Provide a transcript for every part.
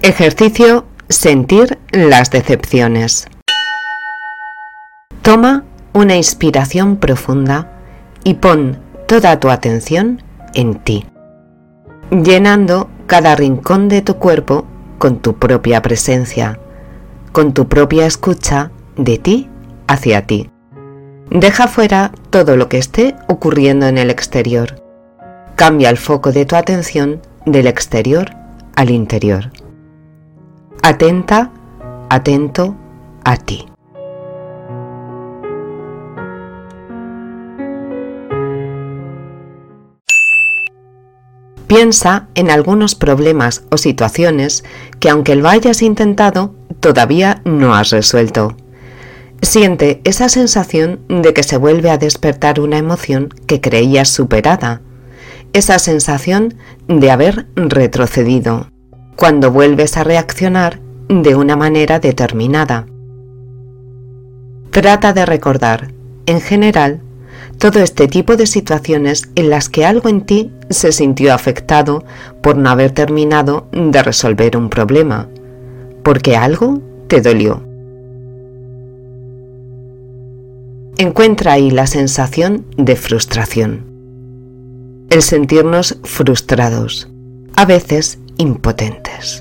Ejercicio: sentir las decepciones. Toma una inspiración profunda y pon toda tu atención en ti, llenando cada rincón de tu cuerpo con tu propia presencia, con tu propia escucha de ti hacia ti. Deja fuera todo lo que esté ocurriendo en el exterior. Cambia el foco de tu atención del exterior al interior. Atenta, atento a ti. Piensa en algunos problemas o situaciones que, aunque lo hayas intentado, todavía no has resuelto. Siente esa sensación de que se vuelve a despertar una emoción que creías superada. Esa sensación de haber retrocedido, cuando vuelves a reaccionar de una manera determinada. Trata de recordar, en general, todo este tipo de situaciones en las que algo en ti se sintió afectado por no haber terminado de resolver un problema, porque algo te dolió. Encuentra ahí la sensación de frustración, el sentirnos frustrados, a veces impotentes.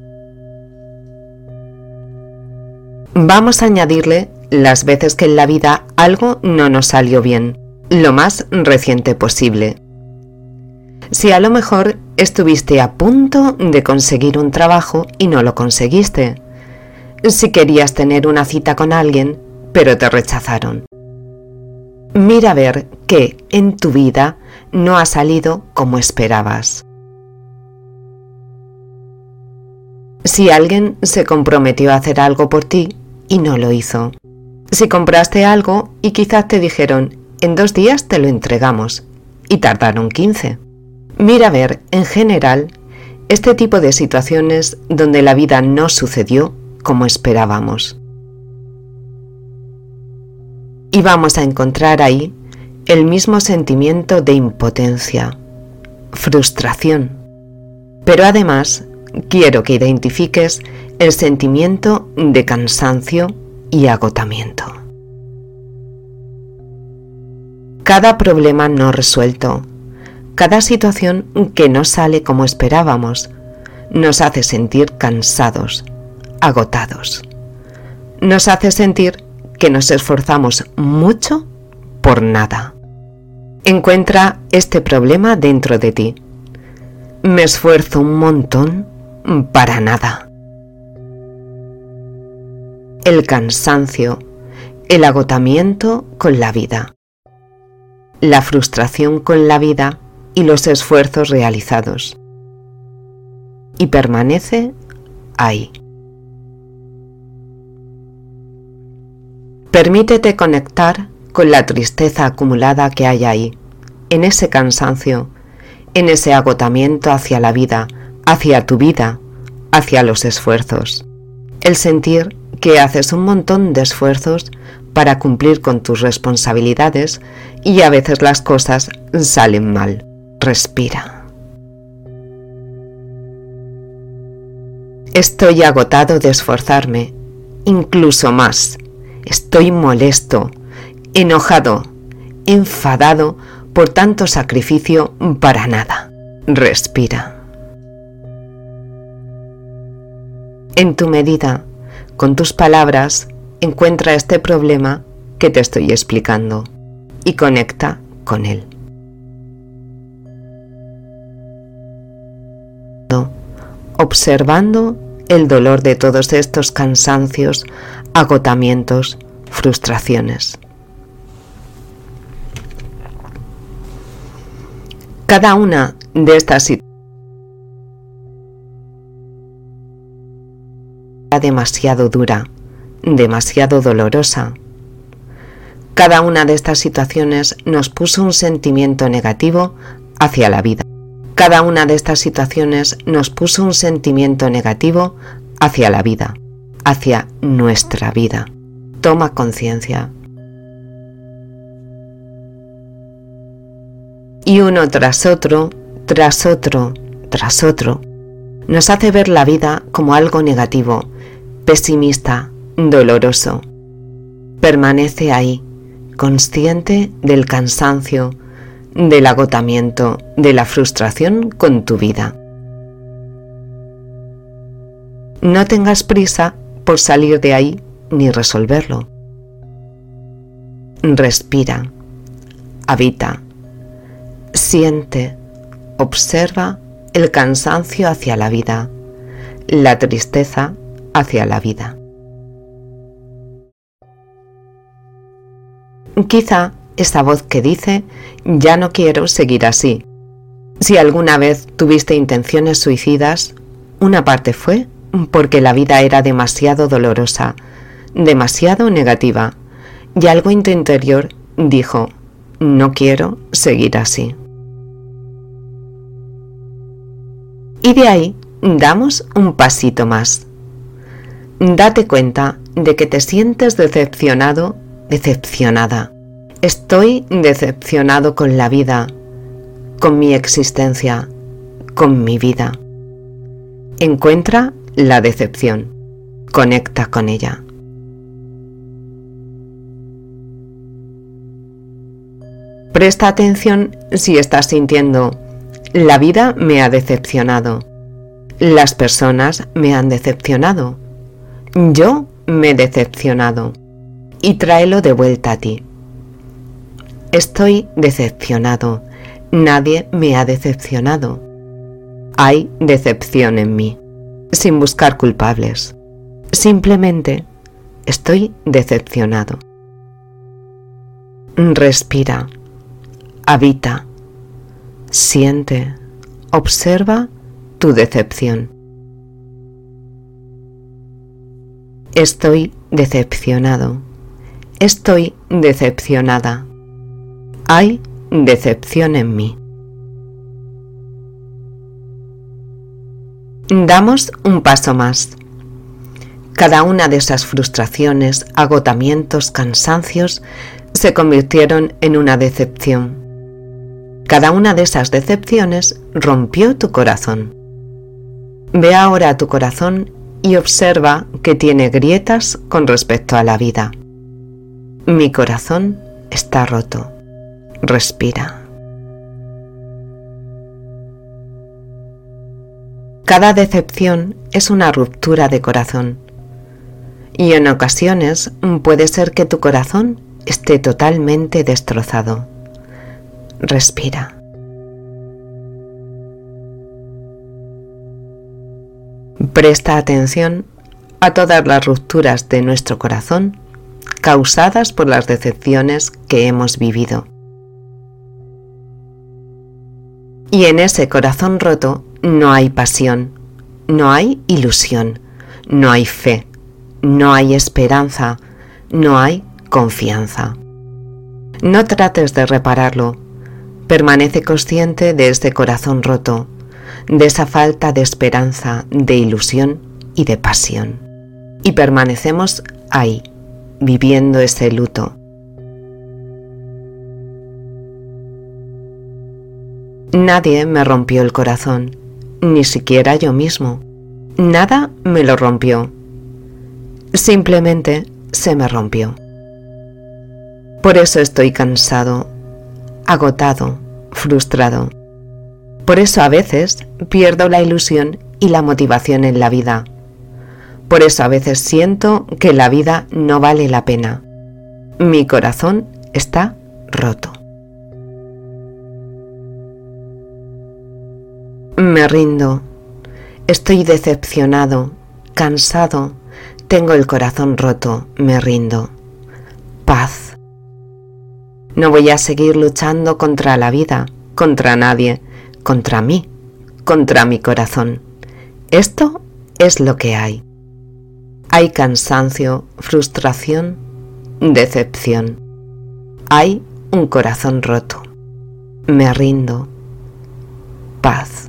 Vamos a añadirle las veces que en la vida algo no nos salió bien, lo más reciente posible. Si a lo mejor estuviste a punto de conseguir un trabajo y no lo conseguiste. Si querías tener una cita con alguien, pero te rechazaron. Mira a ver qué en tu vida no ha salido como esperabas. Si alguien se comprometió a hacer algo por ti y no lo hizo. Si compraste algo y quizás te dijeron, en 2 días te lo entregamos, y tardaron 15. Mira a ver, en general, este tipo de situaciones donde la vida no sucedió como esperábamos. Y vamos a encontrar ahí el mismo sentimiento de impotencia, frustración. Pero además, quiero que identifiques el sentimiento de cansancio y agotamiento. Cada problema no resuelto, cada situación que no sale como esperábamos, nos hace sentir cansados, agotados. Nos hace sentir que nos esforzamos mucho por nada. Encuentra este problema dentro de ti. Me esfuerzo un montón para nada. El cansancio, el agotamiento con la vida, la frustración con la vida y los esfuerzos realizados. Y permanece ahí. Permítete conectar con la tristeza acumulada que hay ahí, en ese cansancio, en ese agotamiento hacia la vida, hacia tu vida, hacia los esfuerzos. El sentir que haces un montón de esfuerzos para cumplir con tus responsabilidades y a veces las cosas salen mal. Respira. Estoy agotado de esforzarme, incluso más. Estoy molesto, enojado, enfadado por tanto sacrificio para nada. Respira. En tu medida, con tus palabras, encuentra este problema que te estoy explicando y conecta con él. Observando el dolor de todos estos cansancios, agotamientos, frustraciones. Cada una de estas situaciones es demasiado dura, demasiado dolorosa. Cada una de estas situaciones nos puso un sentimiento negativo hacia la vida. Cada una de estas situaciones nos puso un sentimiento negativo hacia la vida, hacia nuestra vida. Toma conciencia. Y uno tras otro, tras otro, tras otro, nos hace ver la vida como algo negativo, pesimista, doloroso. Permanece ahí, consciente del cansancio, del agotamiento, de la frustración con tu vida. No tengas prisa por salir de ahí ni resolverlo. Respira, habita, siente, observa el cansancio hacia la vida, la tristeza hacia la vida. Quizá esa voz que dice, ya no quiero seguir así. Si alguna vez tuviste intenciones suicidas, una parte fue porque la vida era demasiado dolorosa, demasiado negativa, y algo en tu interior dijo, no quiero seguir así. Y de ahí damos un pasito más. Date cuenta de que te sientes decepcionado, decepcionada. Estoy decepcionado con la vida, con mi existencia, con mi vida. Encuentra la decepción. Conecta con ella. Presta atención si estás sintiendo, la vida me ha decepcionado, las personas me han decepcionado, yo me he decepcionado, y tráelo de vuelta a ti. Estoy decepcionado, nadie me ha decepcionado. Hay decepción en mí, sin buscar culpables. Simplemente estoy decepcionado. Respira, habita, siente, observa tu decepción. Estoy decepcionado, estoy decepcionada. Hay decepción en mí. Damos un paso más. Cada una de esas frustraciones, agotamientos, cansancios se convirtieron en una decepción. Cada una de esas decepciones rompió tu corazón. Ve ahora a tu corazón y observa que tiene grietas con respecto a la vida. Mi corazón está roto. Respira. Cada decepción es una ruptura de corazón. Y en ocasiones puede ser que tu corazón esté totalmente destrozado. Respira. Presta atención a todas las rupturas de nuestro corazón causadas por las decepciones que hemos vivido. Y en ese corazón roto no hay pasión, no hay ilusión, no hay fe, no hay esperanza, no hay confianza. No trates de repararlo. Permanece consciente de este corazón roto, de esa falta de esperanza, de ilusión y de pasión. Y permanecemos ahí, viviendo ese luto. Nadie me rompió el corazón, ni siquiera yo mismo. Nada me lo rompió. Simplemente se me rompió. Por eso estoy cansado, agotado, frustrado. Por eso a veces pierdo la ilusión y la motivación en la vida. Por eso a veces siento que la vida no vale la pena. Mi corazón está roto. Me rindo. Estoy decepcionado, cansado. Tengo el corazón roto. Me rindo. Paz. No voy a seguir luchando contra la vida, contra nadie, contra mí, contra mi corazón. Esto es lo que hay. Hay cansancio, frustración, decepción. Hay un corazón roto. Me rindo. Paz.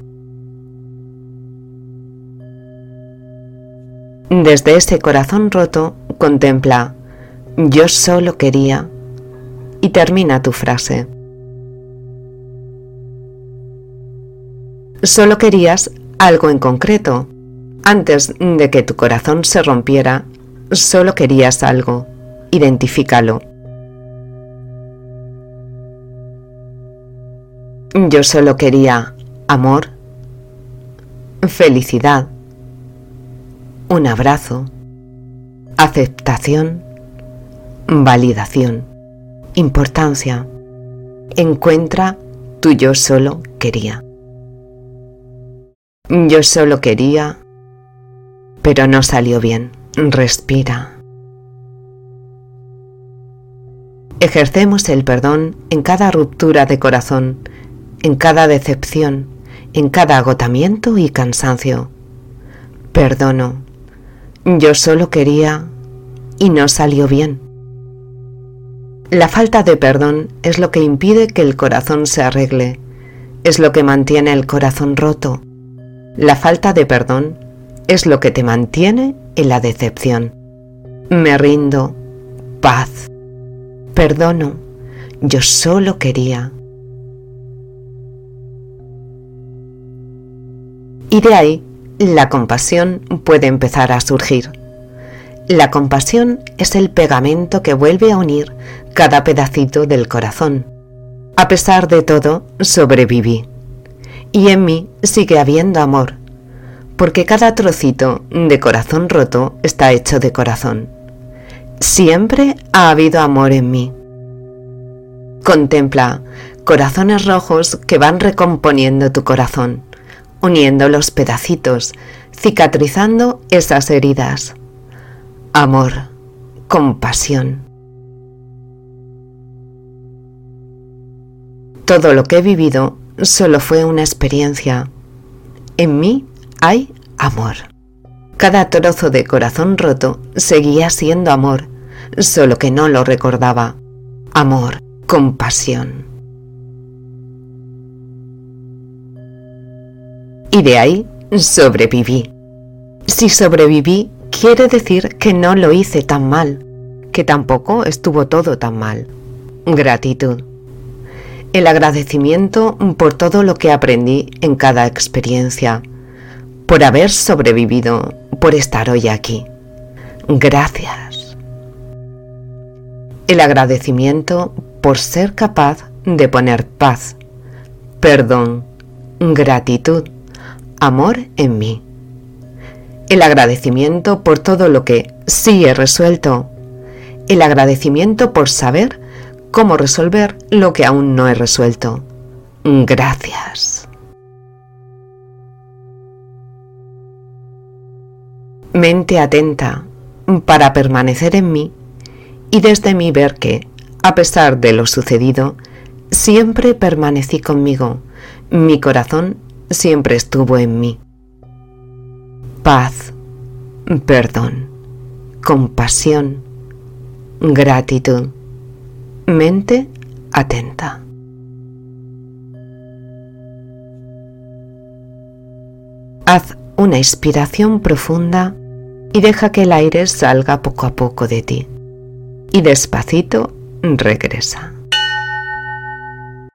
Desde ese corazón roto, contempla, yo solo quería, y termina tu frase. Solo querías algo en concreto. Antes de que tu corazón se rompiera, solo querías algo. Identifícalo. Yo solo quería amor, felicidad, un abrazo, aceptación, validación, importancia. Encuentra tu yo solo quería. Yo solo quería, pero no salió bien. Respira. Ejercemos el perdón en cada ruptura de corazón, en cada decepción, en cada agotamiento y cansancio. Perdono. Yo solo quería y no salió bien. La falta de perdón es lo que impide que el corazón se arregle, es lo que mantiene el corazón roto. La falta de perdón es lo que te mantiene en la decepción. Me rindo. Paz. Perdono. Yo solo quería. Y de ahí, la compasión puede empezar a surgir. La compasión es el pegamento que vuelve a unir cada pedacito del corazón. A pesar de todo, sobreviví. Y en mí sigue habiendo amor, porque cada trocito de corazón roto está hecho de corazón. Siempre ha habido amor en mí. Contempla corazones rojos que van recomponiendo tu corazón, uniendo los pedacitos, cicatrizando esas heridas. Amor, compasión. Todo lo que he vivido solo fue una experiencia. En mí hay amor. Cada trozo de corazón roto seguía siendo amor, solo que no lo recordaba. Amor, compasión. Y de ahí sobreviví. Si sobreviví, quiere decir que no lo hice tan mal, que tampoco estuvo todo tan mal. Gratitud. El agradecimiento por todo lo que aprendí en cada experiencia, por haber sobrevivido, por estar hoy aquí. Gracias. El agradecimiento por ser capaz de poner paz, perdón, gratitud, amor en mí. El agradecimiento por todo lo que sí he resuelto. El agradecimiento por saber cómo resolver lo que aún no he resuelto. Gracias. Mente atenta para permanecer en mí y desde mí ver que, a pesar de lo sucedido, siempre permanecí conmigo. Mi corazón siempre estuvo en mí. Paz, perdón, compasión, gratitud, mente atenta. Haz una inspiración profunda y deja que el aire salga poco a poco de ti. Y despacito regresa.